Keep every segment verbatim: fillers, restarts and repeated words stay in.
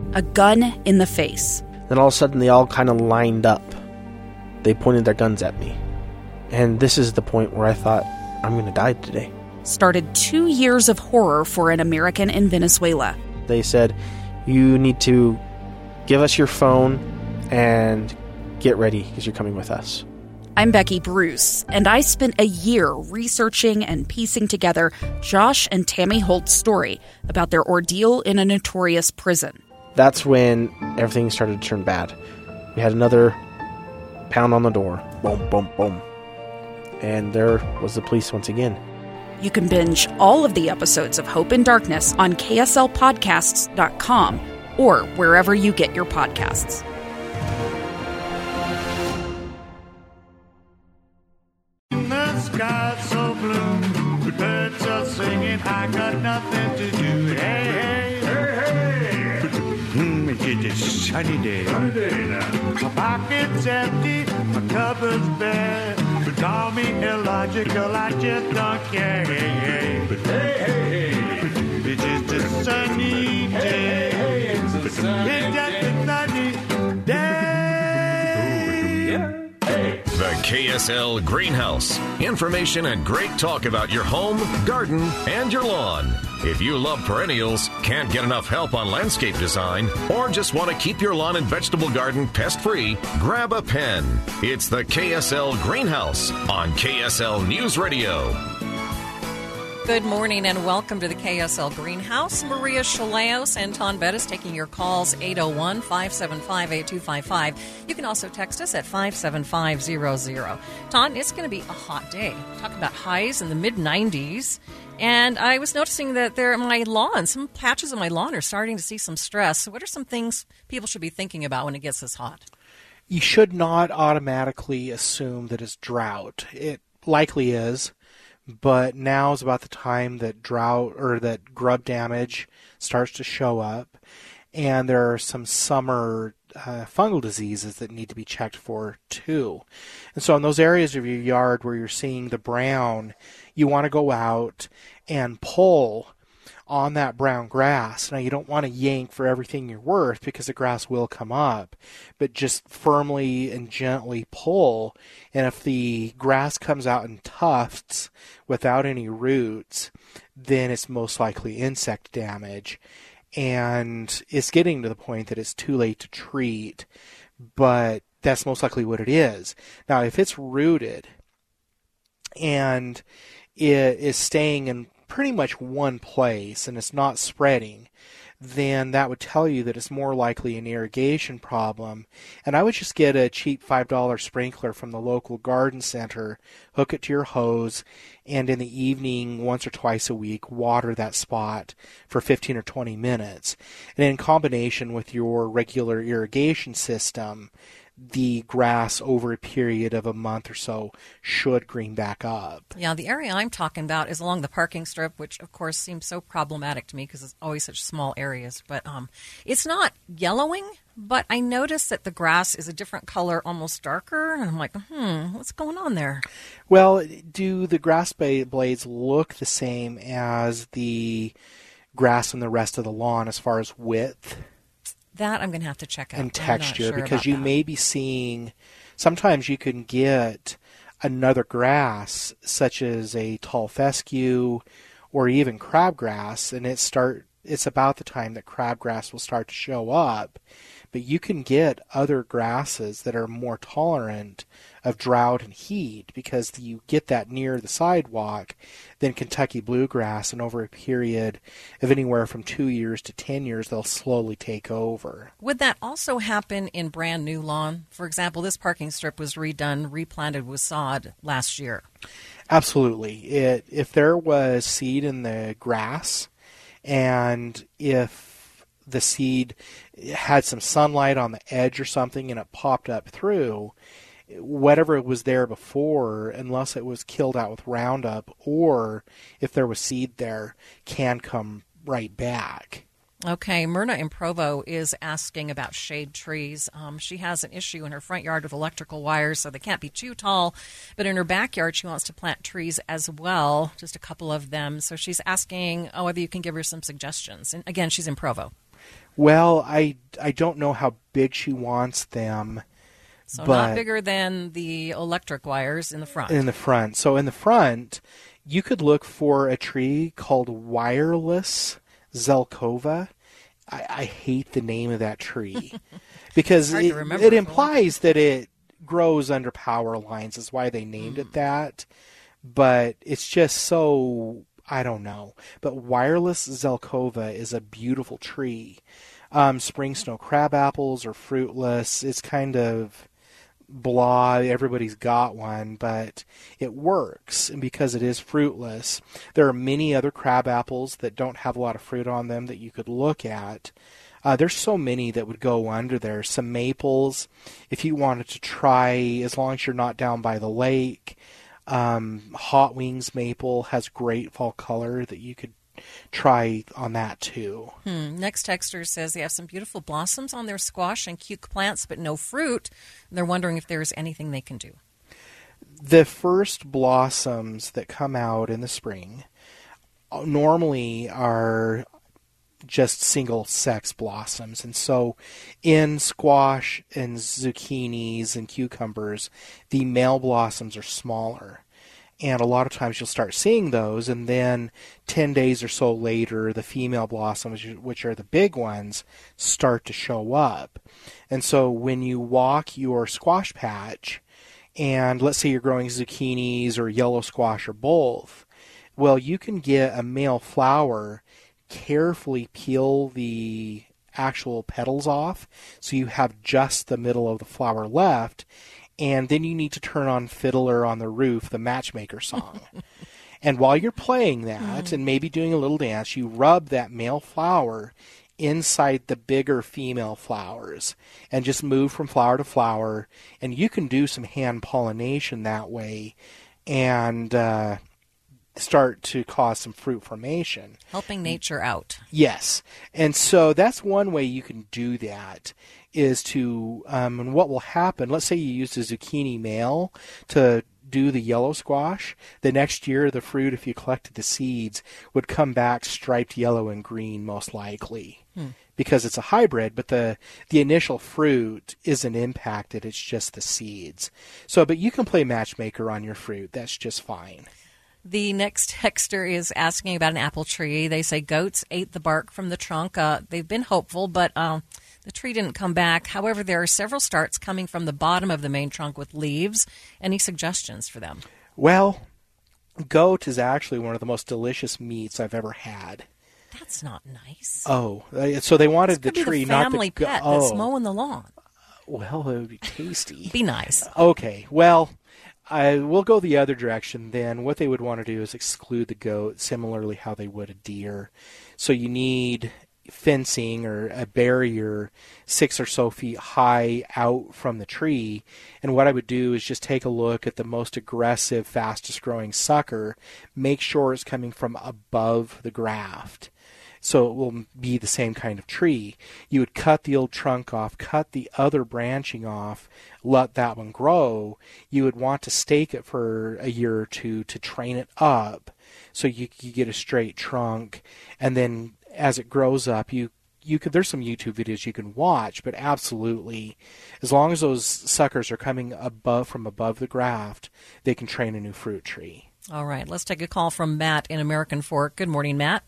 A gun in the face. Then all of a sudden they all kind of lined up. They pointed their guns at me. And this is the point where I thought, I'm going to die today. Started two years of horror for an American in Venezuela. They said, you need to give us your phone and get ready because you're coming with us. I'm Becky Bruce, and I spent a year researching and piecing together Josh and Tammy Holt's story about their ordeal in a notorious prison. That's when everything started to turn bad. We had another pound on the door. Boom, boom, boom. And there was the police once again. You can binge all of the episodes of Hope in Darkness on K S L podcasts dot com or wherever you get your podcasts. The sky's so blue, the birds are singing, I got nothing to do. Hey, hey, hey, hey. Mm, it's a sunny day. Sunny day now. My pocket's empty, my cupboard's bare. But call me illogical, I just don't care. Hey, hey, but hey, hey, hey. It's just a sunny day. Hey, hey, hey, it's a sunny it's just a sunny day. Ooh, yeah. The K S L Greenhouse. Information and great talk about your home, garden, and your lawn. If you love perennials, can't get enough help on landscape design, or just want to keep your lawn and vegetable garden pest-free, grab a pen. It's the K S L Greenhouse on K S L News Radio. Good morning and welcome to the K S L Greenhouse. Maria Chaleos and Ton Bettis taking your calls eight oh one, five seven five, eight two five five. You can also text us at five seven five zero zero. Ton, it's going to be a hot day. Talk about highs in the mid nineties. And I was noticing that there, my lawn, some patches of my lawn are starting to see some stress. So what are some things people should be thinking about when it gets this hot? You should not automatically assume that it's drought. It likely is. But now is about the time that drought or that grub damage starts to show up, and there are some summer uh, fungal diseases that need to be checked for too. And so in those areas of your yard where you're seeing the brown, you want to go out and pull on that brown grass. Now, you don't want to yank for everything you're worth because the grass will come up, but just firmly and gently pull. And if the grass comes out in tufts without any roots, then it's most likely insect damage. And it's getting to the point that it's too late to treat, but that's most likely what it is. Now, if it's rooted and it is staying in pretty much one place and it's not spreading, then that would tell you that it's more likely an irrigation problem. And I would just get a cheap five dollar sprinkler from the local garden center, hook it to your hose, and in the evening, once or twice a week, water that spot for fifteen or twenty minutes. And in combination with your regular irrigation system, the grass over a period of a month or so should green back up. Yeah, the area I'm talking about is along the parking strip, which of course seems so problematic to me because it's always such small areas. But um, it's not yellowing, but I noticed that the grass is a different color, almost darker. And I'm like, hmm, what's going on there? Well, do the grass blades look the same as the grass in the rest of the lawn as far as width? That I'm going to have to check out. And texture, sure because you that. may be seeing, sometimes you can get another grass, such as a tall fescue or even crabgrass, and it start. it's about the time that crabgrass will start to show up. But you can get other grasses that are more tolerant of drought and heat because you get that near the sidewalk than Kentucky bluegrass, and over a period of anywhere from two years to ten years, they'll slowly take over. Would that also happen in brand new lawn? For example, this parking strip was redone, replanted with sod last year. Absolutely. It, if there was seed in the grass, and if the seed had some sunlight on the edge or something and it popped up through, whatever was there before, unless it was killed out with Roundup, or if there was seed there, can come right back. Okay, Myrna in Provo is asking about shade trees. Um, she has an issue in her front yard with electrical wires, so they can't be too tall. But in her backyard, she wants to plant trees as well, just a couple of them. So she's asking oh, whether you can give her some suggestions. And again, she's in Provo. Well, I, I don't know how big she wants them. So but not bigger than the electric wires in the front. In the front. So in the front, you could look for a tree called wireless Zelkova. I, I hate the name of that tree because it, it implies that it grows under power lines. Is why they named mm. it that. But it's just so, I don't know. But wireless Zelkova is a beautiful tree. Um, spring snow crab apples are fruitless. It's kind of blah, everybody's got one, but it works. And because it is fruitless, there are many other crab apples that don't have a lot of fruit on them that you could look at. Uh, there's so many that would go under there. Some maples, if you wanted to try, as long as you're not down by the lake. Um, Hot Wings maple has great fall color that you could try on that too. Hmm. Next texter says they have some beautiful blossoms on their squash and cuke plants, but no fruit. And they're wondering if there's anything they can do. The first blossoms that come out in the spring normally are just single sex blossoms. And so in squash and zucchinis and cucumbers, the male blossoms are smaller. And a lot of times you'll start seeing those, and then ten days or so later, the female blossoms, which are the big ones, start to show up. And so when you walk your squash patch, and let's say you're growing zucchinis or yellow squash or both, well, you can get a male flower, carefully peel the actual petals off, so you have just the middle of the flower left. And then you need to turn on Fiddler on the Roof, the Matchmaker song. And while you're playing that mm. and maybe doing a little dance, you rub that male flower inside the bigger female flowers and just move from flower to flower. And you can do some hand pollination that way and uh, start to cause some fruit formation. Helping nature out. Yes. And so that's one way you can do that. Is to, um, and what will happen, let's say you used a zucchini male to do the yellow squash, the next year the fruit, if you collected the seeds, would come back striped yellow and green most likely. Hmm. Because it's a hybrid, but the, the initial fruit isn't impacted, it's just the seeds. So, but you can play matchmaker on your fruit, that's just fine. The next texter is asking about an apple tree. They say goats ate the bark from the trunk. Uh, they've been hopeful, but uh, the tree didn't come back. However, there are several starts coming from the bottom of the main trunk with leaves. Any suggestions for them? Well, goat is actually one of the most delicious meats I've ever had. That's not nice. Oh, so they wanted this the tree, be the not the family pet oh. that's mowing the lawn. Well, it would be tasty. Be nice. Okay, well, I will go the other direction then. What they would want to do is exclude the goat, similarly how they would a deer. So you need fencing or a barrier six or so feet high out from the tree. And what I would do is just take a look at the most aggressive, fastest growing sucker, make sure it's coming from above the graft. So it will be the same kind of tree. You would cut the old trunk off, cut the other branching off, let that one grow. You would want to stake it for a year or two to train it up so you, you get a straight trunk. And then as it grows up, you you could there's some YouTube videos you can watch, but absolutely, as long as those suckers are coming above from above the graft, they can train a new fruit tree. All right, let's take a call from Matt in American Fork. Good morning, Matt.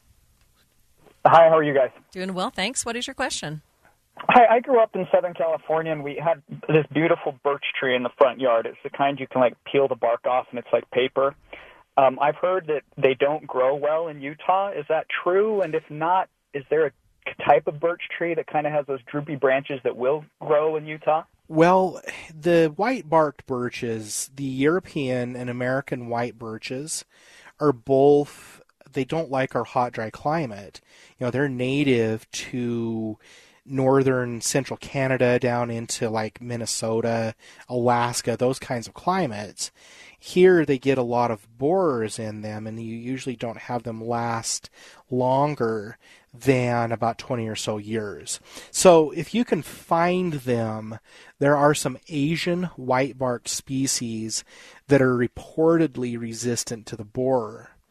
Hi, how are you guys? Doing well, thanks. What is your question? Hi, I grew up in Southern California, and we had this beautiful birch tree in the front yard. It's the kind you can, like, peel the bark off, and it's like paper. Um, I've heard that they don't grow well in Utah. Is that true? And if not, is there a type of birch tree that kind of has those droopy branches that will grow in Utah? Well, the white-barked birches, the European and American white birches, are both... They don't like our hot, dry climate. You know, they're native to northern central Canada down into like Minnesota, Alaska, those kinds of climates. Here they get a lot of borers in them, and you usually don't have them last longer than about twenty or so years. So if you can find them, there are some Asian white-barked species that are reportedly resistant to the borer.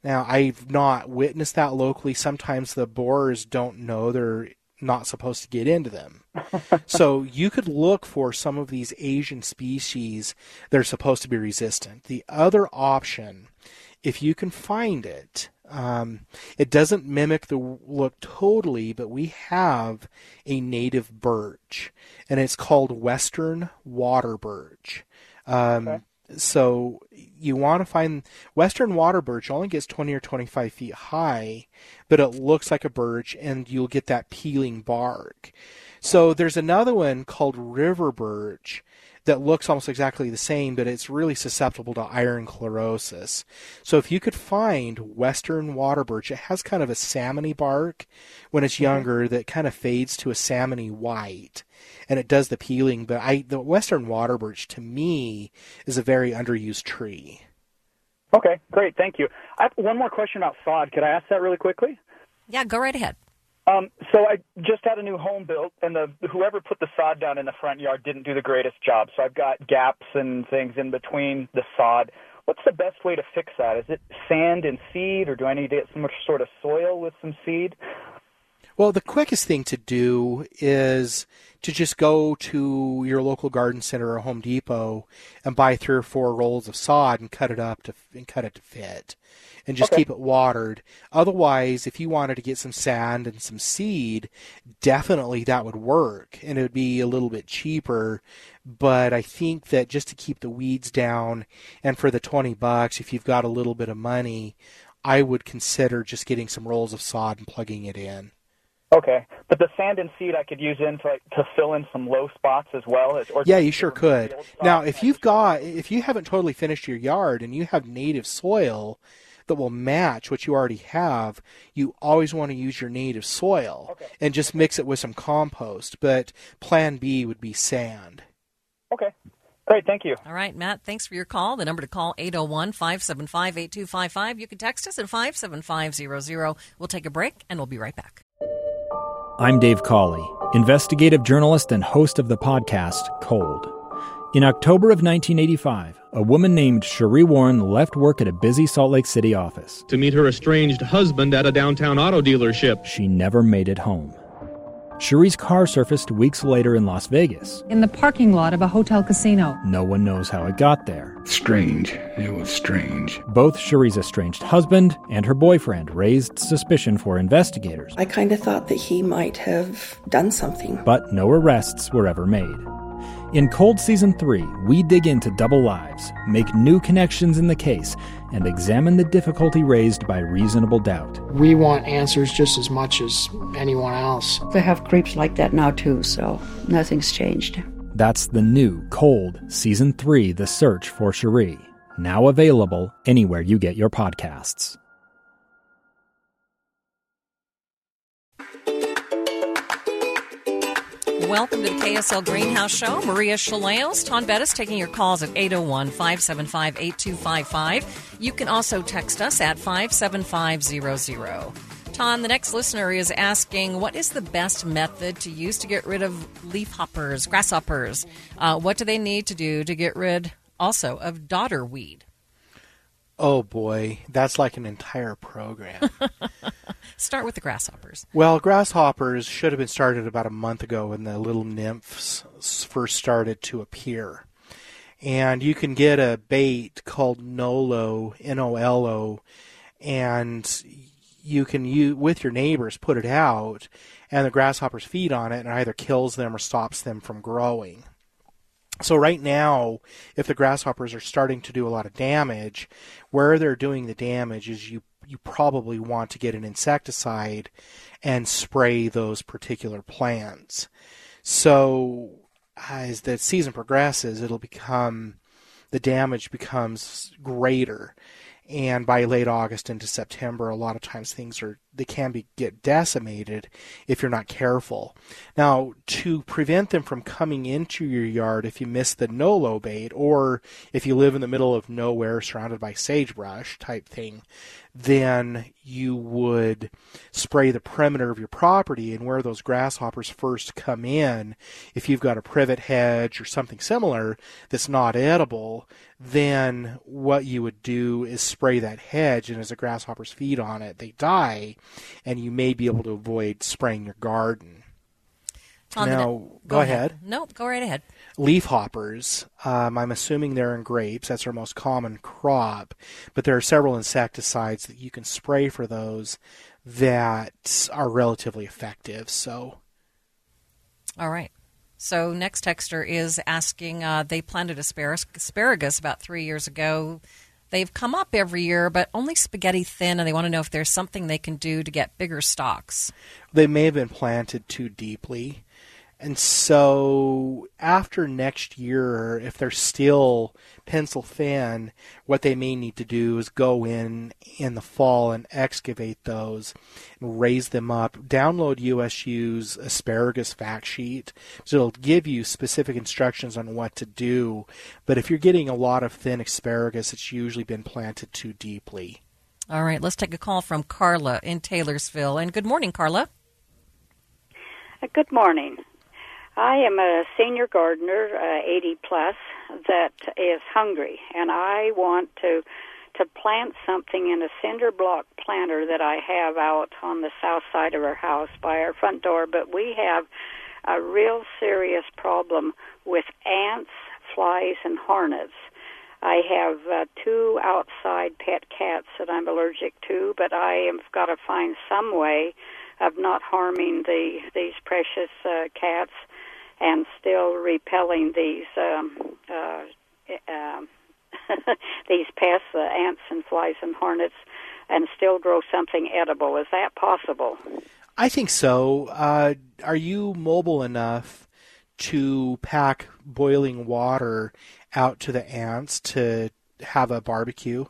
Now, I've not witnessed that locally. Sometimes the borers don't know they're not supposed to get into them. So you could look for some of these Asian species that are supposed to be resistant. The other option, if you can find it, um, it doesn't mimic the look totally, but we have a native birch, and it's called Western water birch. Um, okay. So you want to find Western water birch only gets twenty or twenty-five feet high, but it looks like a birch, and you'll get that peeling bark. So there's another one called river birch that looks almost exactly the same, but it's really susceptible to iron chlorosis. So if you could find Western water birch, it has kind of a salmony bark when it's younger that kind of fades to a salmony white, and it does the peeling. But I, the Western water birch, to me, is a very underused tree. Okay, great, thank you. I have one more question about sod. Could I ask that really quickly? Yeah, go right ahead. Um, so I just had a new home built, and the whoever put the sod down in the front yard didn't do the greatest job. So I've got gaps and things in between the sod. What's the best way to fix that? Is it sand and seed, or do I need to get some sort of soil with some seed? Well, the quickest thing to do is to just go to your local garden center or Home Depot and buy three or four rolls of sod and cut it up to and cut it to fit, and just okay. keep it watered. Otherwise, if you wanted to get some sand and some seed, definitely that would work, and it would be a little bit cheaper. But I think that just to keep the weeds down, and for the twenty bucks, if you've got a little bit of money, I would consider just getting some rolls of sod and plugging it in. Okay, but the sand and seed I could use in to, like, to fill in some low spots as well. Or yeah, you sure could. Now, if you've got, if you haven't totally finished your yard and you have native soil that will match what you already have, you always want to use your native soil okay. and just mix it with some compost. But Plan B would be sand. Okay. Great, thank you. All right, Matt, thanks for your call. The number to call, eight oh one, five seven five, eight two five five. You can text us at five seven five zero zero. We'll take a break, and we'll be right back. I'm Dave Cawley, investigative journalist and host of the podcast Cold. In October of nineteen eighty-five, a woman named Cherie Warren left work at a busy Salt Lake City office to meet her estranged husband at a downtown auto dealership. She never made it home. Cherie's car surfaced weeks later in Las Vegas. In the parking lot of a hotel casino. No one knows how it got there. Strange. It was strange. Both Cherie's estranged husband and her boyfriend raised suspicion for investigators. I kind of thought that he might have done something. But no arrests were ever made. In Cold Season three, we dig into double lives, make new connections in the case, and examine the difficulty raised by reasonable doubt. We want answers just as much as anyone else. They have creeps like that now, too, so nothing's changed. That's the new Cold Season three, The Search for Cherie, now available anywhere you get your podcasts. Welcome to the K S L Greenhouse Show. Maria Shilaos, Ton Bettis taking your calls at eight oh one, five seven five, eight two five five. You can also text us at five seven five zero zero. Ton, the next listener is asking, what is the best method to use to get rid of leaf hoppers, grasshoppers? Uh, what do they need to do to get rid also of dodder weed? Oh, boy, that's like an entire program. Start with the grasshoppers. Well, grasshoppers should have been started about a month ago when the little nymphs first started to appear. And you can get a bait called Nolo, N O L O, and you can, use, with your neighbors, put it out, and the grasshoppers feed on it, and it either kills them or stops them from growing. So right now, if the grasshoppers are starting to do a lot of damage, where they're doing the damage is you you probably want to get an insecticide and spray those particular plants. So as the season progresses, it'll become, the damage becomes greater. And by late August into September, a lot of times things are they can be get decimated if you're not careful. Now, to prevent them from coming into your yard if you miss the no-low bait, or if you live in the middle of nowhere surrounded by sagebrush type thing, then you would spray the perimeter of your property, and where those grasshoppers first come in, if you've got a privet hedge or something similar that's not edible, then what you would do is spray that hedge, and as the grasshoppers feed on it, they die, and you may be able to avoid spraying your garden. On now, the, go, go ahead. ahead. No, go right ahead. Leaf hoppers, um, I'm assuming they're in grapes. That's our most common crop. But there are several insecticides that you can spray for those that are relatively effective. So, all right. So next texter is asking, uh, they planted asparagus, asparagus about three years ago. They've come up every year, but only spaghetti thin, and they want to know if there's something they can do to get bigger stalks. They may have been planted too deeply. And so after next year, if they're still pencil thin, what they may need to do is go in in the fall and excavate those and raise them up. Download U S U's asparagus fact sheet, so it'll give you specific instructions on what to do. But if you're getting a lot of thin asparagus, it's usually been planted too deeply. All right, let's take a call from Carla in Taylorsville. And good morning, Carla. Good morning. I am a senior gardener, uh, eighty plus, that is hungry, and I want to to plant something in a cinder block planter that I have out on the south side of our house by our front door. But we have a real serious problem with ants, flies, and hornets. I have uh, two outside pet cats that I'm allergic to, but I have got to find some way of not harming the these precious uh, cats and still repelling these um, uh, uh, these pests, uh, ants and flies and hornets, and still grow something edible. Is that possible? I think so. Uh, are you mobile enough to pack boiling water out to the ants to have a barbecue?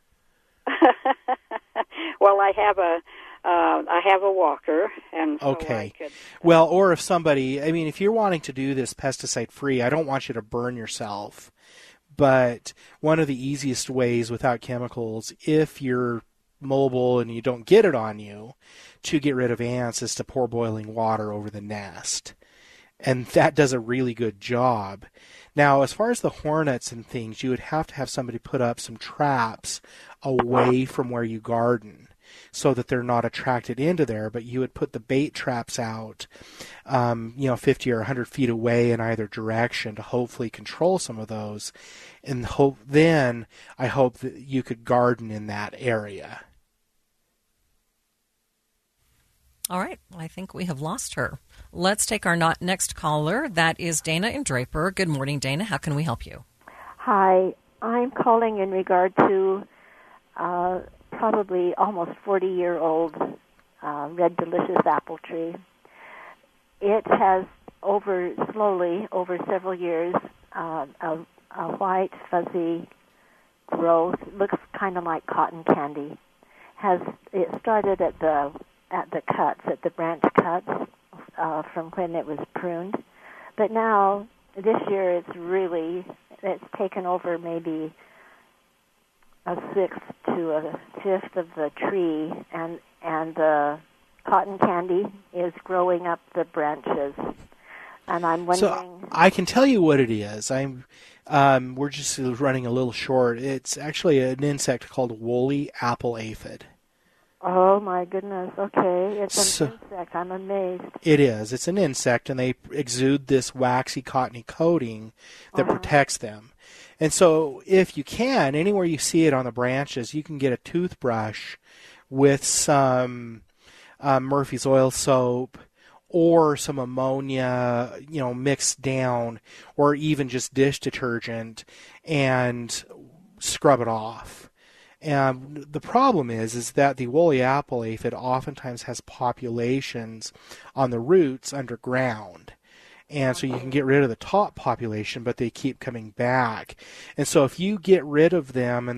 Well, I have a uh, I have a walker, and so okay. I could, well, or if somebody, I mean, if you're wanting to do this pesticide free, I don't want you to burn yourself. But one of the easiest ways without chemicals, if you're mobile and you don't get it on you, to get rid of ants is to pour boiling water over the nest. And that does a really good job. Now, as far as the hornets and things, you would have to have somebody put up some traps away from where you garden so that they're not attracted into there, but you would put the bait traps out, um, you know, fifty or one hundred feet away in either direction to hopefully control some of those. And hope then I hope that you could garden in that area. All right. I think we have lost her. Let's take our not next caller. That is Dana in Draper. Good morning, Dana. How can we help you? Hi. I'm calling in regard to uh, probably almost forty-year-old uh, red delicious apple tree. It has over slowly, over several years, uh, a, a white, fuzzy growth. It looks kind of like cotton candy. Has it started at the at the cuts, at the branch cuts, uh, from when it was pruned. But now, this year, it's really, it's taken over maybe a sixth to a fifth of the tree, and, and the cotton candy is growing up the branches. And I'm wondering... So I can tell you what it is. I'm, um, we're just running a little short. It's actually an insect called woolly apple aphid. Oh, my goodness. Okay. It's an so, insect. I'm amazed. It is. It's an insect, and they exude this waxy, cottony coating that uh-huh. protects them. And so if you can, anywhere you see it on the branches, you can get a toothbrush with some uh, Murphy's oil soap or some ammonia, you know, mixed down, or even just dish detergent, and scrub it off. And the problem is, is that the woolly apple aphid oftentimes has populations on the roots underground. And so you can get rid of the top population, but they keep coming back. And so if you get rid of them and they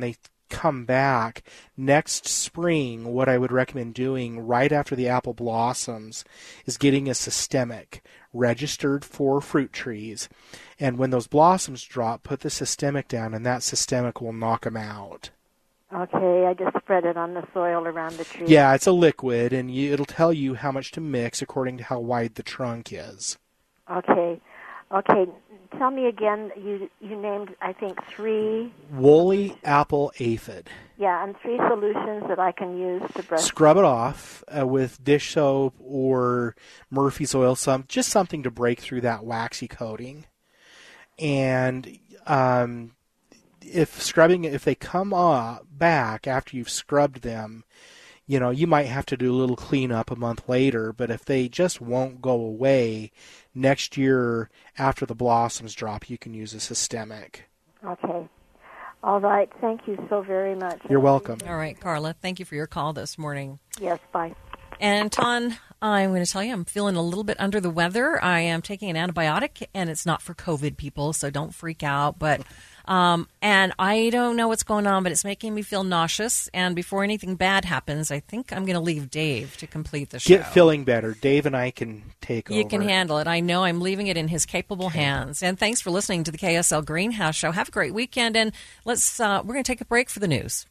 come back next spring, what I would recommend doing right after the apple blossoms is getting a systemic registered for fruit trees. And when those blossoms drop, put the systemic down, and that systemic will knock them out. Okay, I just spread it on the soil around the tree. Yeah, it's a liquid, and you, it'll tell you how much to mix according to how wide the trunk is. Okay. Okay, tell me again, you you named, I think, three... Woolly apple aphid. Yeah, and three solutions that I can use to brush... Scrub it off uh, with dish soap or Murphy's oil, some just something to break through that waxy coating. And um, if scrubbing, if they come uh, back after you've scrubbed them, you know, you might have to do a little cleanup a month later, but if they just won't go away, next year after the blossoms drop, you can use a systemic. Okay. All right. Thank you so very much. You're welcome. All right, Carla, thank you for your call this morning. Yes, bye. And Ton, I'm going to tell you, I'm feeling a little bit under the weather. I am taking an antibiotic, and it's not for COVID, people, so don't freak out. But um, and I don't know what's going on, but it's making me feel nauseous. And before anything bad happens, I think I'm going to leave Dave to complete the show. Get feeling better. Dave and I can take you over. You can handle it. I know I'm leaving it in his capable hands. And thanks for listening to the K S L Greenhouse Show. Have a great weekend, and let's uh, we're going to take a break for the news.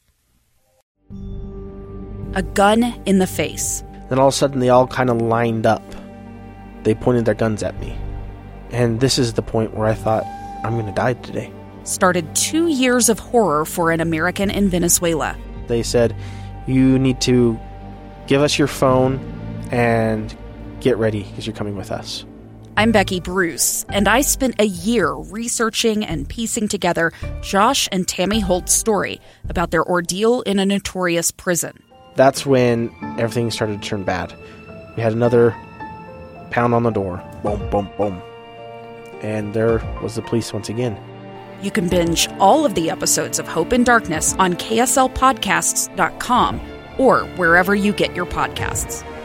A gun in the face. Then all of a sudden, they all kind of lined up. They pointed their guns at me. And this is the point where I thought, I'm going to die today. Started two years of horror for an American in Venezuela. They said, you need to give us your phone and get ready because you're coming with us. I'm Becky Bruce, and I spent a year researching and piecing together Josh and Tammy Holt's story about their ordeal in a notorious prison. That's when everything started to turn bad. We had another pound on the door. Boom, boom, boom. And there was the police once again. You can binge all of the episodes of Hope in Darkness on K S L podcasts dot com or wherever you get your podcasts.